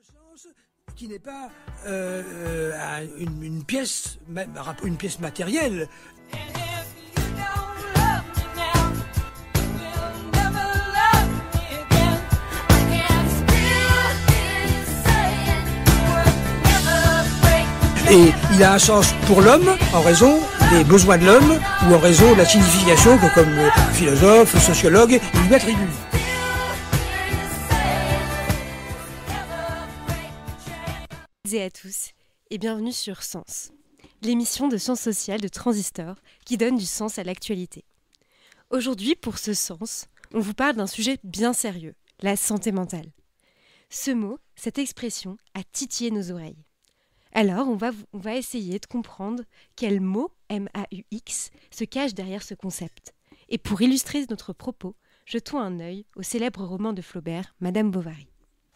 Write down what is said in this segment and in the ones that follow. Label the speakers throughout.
Speaker 1: Qui n'est pas une pièce matérielle. Et il a un sens pour l'homme en raison des besoins de l'homme ou en raison de la signification que, comme philosophe, sociologue, il lui attribue.
Speaker 2: Et à tous, et bienvenue sur Sens, l'émission de sciences sociales de Transistor qui donne du sens à l'actualité. Aujourd'hui, pour ce Sens, on vous parle d'un sujet bien sérieux, la santé mentale. Ce mot, cette expression, a titillé nos oreilles. Alors, on va essayer de comprendre quel mot, M-A-U-X, se cache derrière ce concept. Et pour illustrer notre propos, jetons un œil au célèbre roman de Flaubert, Madame Bovary.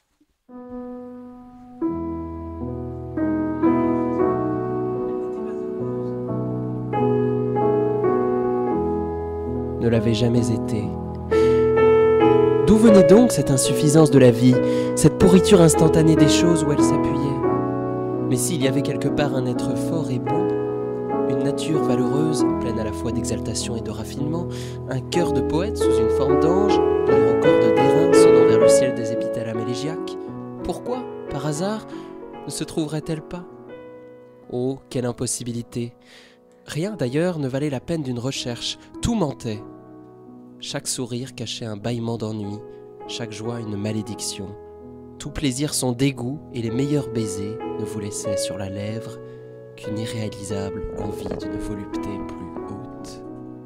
Speaker 3: Ne l'avait jamais été. D'où venait donc cette insuffisance de la vie, cette pourriture instantanée des choses où elle s'appuyait ? Mais s'il y avait quelque part un être fort et beau, une nature valeureuse, pleine à la fois d'exaltation et de raffinement, un cœur de poète sous une forme d'ange, les records d'airain sonnant vers le ciel des épithalams élégiaques, pourquoi, par hasard, ne se trouverait-elle pas ? Oh, quelle impossibilité ! Rien d'ailleurs ne valait la peine d'une recherche, tout mentait. Chaque sourire cachait un bâillement d'ennui, chaque joie une malédiction. Tout plaisir son dégoût et les meilleurs baisers ne vous laissaient sur la lèvre qu'une irréalisable envie d'une volupté plus haute.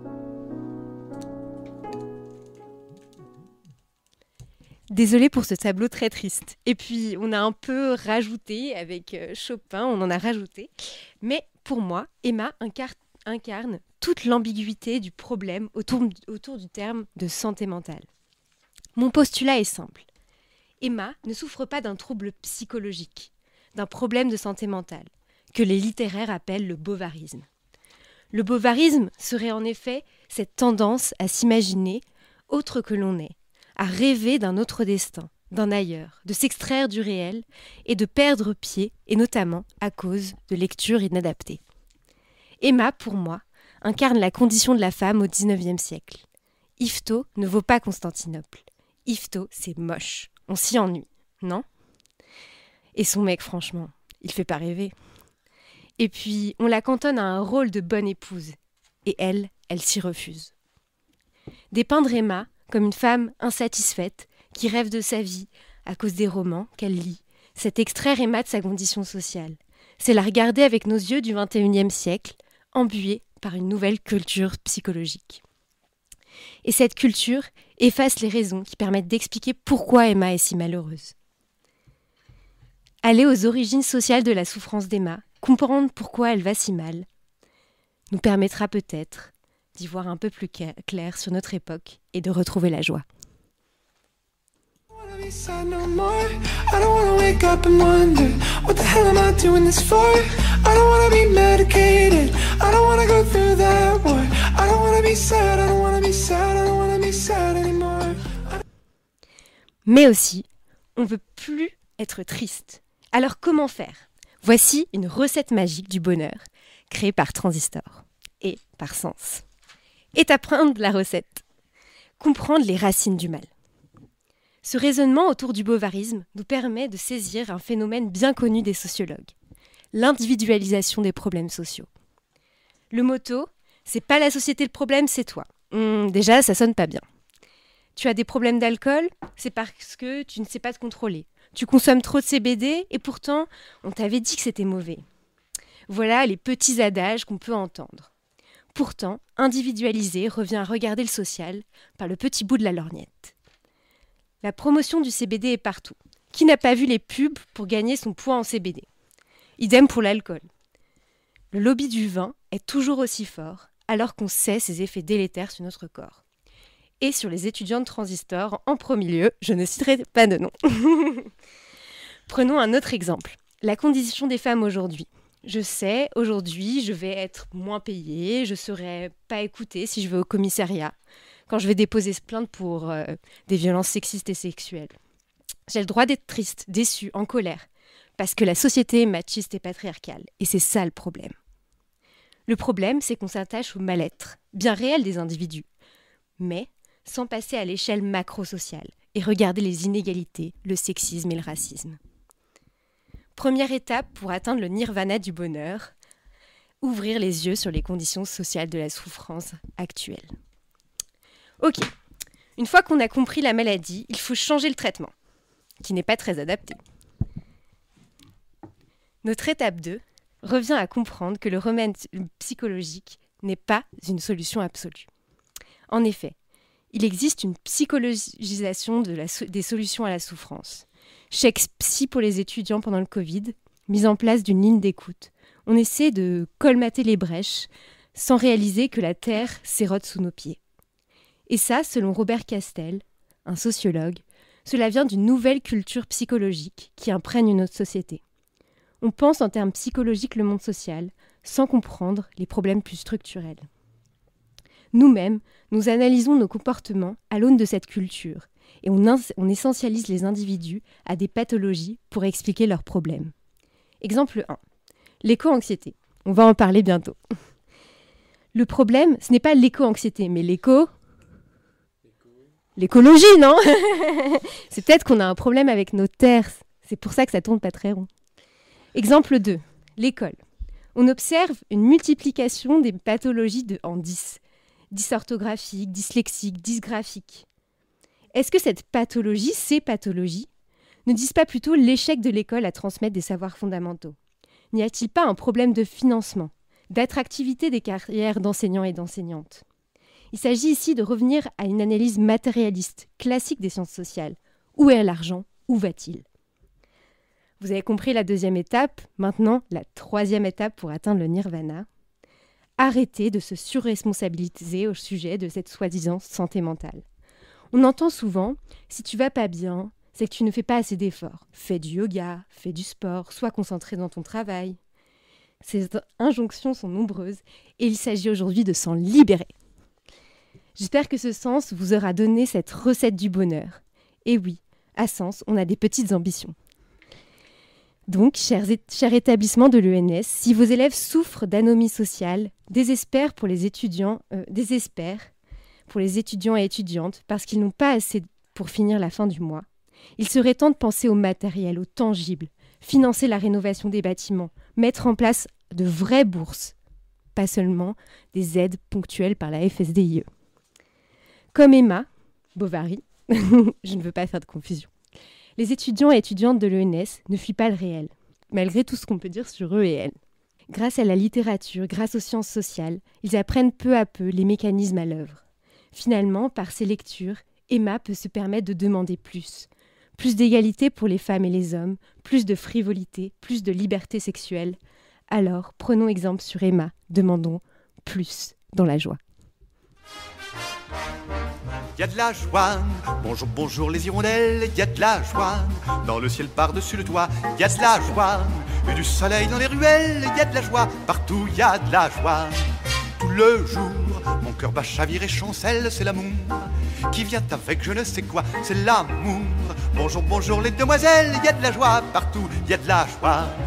Speaker 2: Désolée pour ce tableau très triste. Et puis, on a un peu rajouté, avec Chopin, on en a rajouté. Mais pour moi, Emma incarne toute l'ambiguïté du problème autour du terme de santé mentale. Mon postulat est simple. Emma ne souffre pas d'un trouble psychologique, d'un problème de santé mentale, que les littéraires appellent le bovarisme. Le bovarisme serait en effet cette tendance à s'imaginer autre que l'on est, à rêver d'un autre destin, d'un ailleurs, de s'extraire du réel et de perdre pied, et notamment à cause de lectures inadaptées. Emma, pour moi, incarne la condition de la femme au XIXe siècle. Yvetot ne vaut pas Constantinople. Yvetot, c'est moche. On s'y ennuie, non ? Et son mec, franchement, il fait pas rêver. Et puis, on la cantonne à un rôle de bonne épouse. Et elle s'y refuse. Dépeindre Emma comme une femme insatisfaite qui rêve de sa vie à cause des romans qu'elle lit, c'est extraire Emma de sa condition sociale. C'est la regarder avec nos yeux du XXIe siècle, embuée par une nouvelle culture psychologique. Et cette culture efface les raisons qui permettent d'expliquer pourquoi Emma est si malheureuse. Aller aux origines sociales de la souffrance d'Emma, comprendre pourquoi elle va si mal, nous permettra peut-être d'y voir un peu plus clair sur notre époque et de retrouver la joie. Mais aussi, on ne veut plus être triste. Alors comment faire ? Voici une recette magique du bonheur, créée par Transistor et par Sens. Étape 1 de la recette. Comprendre les racines du mal. Ce raisonnement autour du bovarisme nous permet de saisir un phénomène bien connu des sociologues, l'individualisation des problèmes sociaux. Le motto, c'est pas la société le problème, c'est toi. Déjà, ça sonne pas bien. Tu as des problèmes d'alcool, c'est parce que tu ne sais pas te contrôler. Tu consommes trop de CBD et pourtant, on t'avait dit que c'était mauvais. Voilà les petits adages qu'on peut entendre. Pourtant, individualiser revient à regarder le social par le petit bout de la lorgnette. La promotion du CBD est partout. Qui n'a pas vu les pubs pour gagner son poids en CBD ? Idem pour l'alcool. Le lobby du vin est toujours aussi fort, alors qu'on sait ses effets délétères sur notre corps. Et sur les étudiants de Transistor, en premier lieu, je ne citerai pas de nom. Prenons un autre exemple. La condition des femmes aujourd'hui. Je sais, aujourd'hui, je vais être moins payée, je ne serai pas écoutée si je vais au commissariat, quand je vais déposer plainte pour des violences sexistes et sexuelles. J'ai le droit d'être triste, déçue, en colère, parce que la société est machiste et patriarcale, et c'est ça le problème. Le problème, c'est qu'on s'attache au mal-être, bien réel des individus, mais sans passer à l'échelle macro-sociale et regarder les inégalités, le sexisme et le racisme. Première étape pour atteindre le nirvana du bonheur, ouvrir les yeux sur les conditions sociales de la souffrance actuelle. Ok, une fois qu'on a compris la maladie, il faut changer le traitement, qui n'est pas très adapté. Notre étape 2 revient à comprendre que le remède psychologique n'est pas une solution absolue. En effet, il existe une psychologisation des solutions à la souffrance. Chèque psy pour les étudiants pendant le Covid, mise en place d'une ligne d'écoute. On essaie de colmater les brèches sans réaliser que la terre s'érode sous nos pieds. Et ça, selon Robert Castel, un sociologue, cela vient d'une nouvelle culture psychologique qui imprègne notre société. On pense en termes psychologiques le monde social, sans comprendre les problèmes plus structurels. Nous-mêmes, nous analysons nos comportements à l'aune de cette culture et on essentialise les individus à des pathologies pour expliquer leurs problèmes. Exemple 1. L'éco-anxiété. On va en parler bientôt. Le problème, ce n'est pas l'éco-anxiété, mais l'écologie, non? C'est peut-être qu'on a un problème avec nos terres. C'est pour ça que ça tourne pas très rond. Exemple 2. L'école. On observe une multiplication des pathologies en 10. Dysorthographiques, dyslexiques, dysgraphiques. Est-ce que ces pathologies, ne disent pas plutôt l'échec de l'école à transmettre des savoirs fondamentaux? N'y a-t-il pas un problème de financement, d'attractivité des carrières d'enseignants et d'enseignantes? Il s'agit ici de revenir à une analyse matérialiste, classique des sciences sociales. Où est l'argent? Où va-t-il? Vous avez compris la deuxième étape, maintenant la troisième étape pour atteindre le nirvana. Arrêtez de se surresponsabiliser au sujet de cette soi-disant santé mentale. On entend souvent « si tu vas pas bien, c'est que tu ne fais pas assez d'efforts. Fais du yoga, fais du sport, sois concentré dans ton travail. » Ces injonctions sont nombreuses et il s'agit aujourd'hui de s'en libérer. J'espère que ce sens vous aura donné cette recette du bonheur. Et oui, à Sens, on a des petites ambitions. Donc, cher établissement de l'ENS, si vos élèves souffrent d'anomie sociale, désespèrent pour les étudiants et étudiantes parce qu'ils n'ont pas assez pour finir la fin du mois, il serait temps de penser au matériel, au tangible, financer la rénovation des bâtiments, mettre en place de vraies bourses, pas seulement des aides ponctuelles par la FSDIE. Comme Emma Bovary, je ne veux pas faire de confusion. Les étudiants et étudiantes de l'ENS ne fuient pas le réel, malgré tout ce qu'on peut dire sur eux et elles. Grâce à la littérature, grâce aux sciences sociales, ils apprennent peu à peu les mécanismes à l'œuvre. Finalement, par ces lectures, Emma peut se permettre de demander plus. Plus d'égalité pour les femmes et les hommes, plus de frivolité, plus de liberté sexuelle. Alors, prenons exemple sur Emma, demandons plus dans la joie.
Speaker 4: Il y a de la joie, bonjour, bonjour les hirondelles, il y a de la joie, dans le ciel par-dessus le toit, il y a de la joie, et du soleil dans les ruelles, il y a de la joie, partout il y a de la joie. Tout le jour, mon cœur bat chavire et chancelle, c'est l'amour qui vient avec je ne sais quoi, c'est l'amour. Bonjour, bonjour les demoiselles, il y a de la joie, partout il y a de la joie.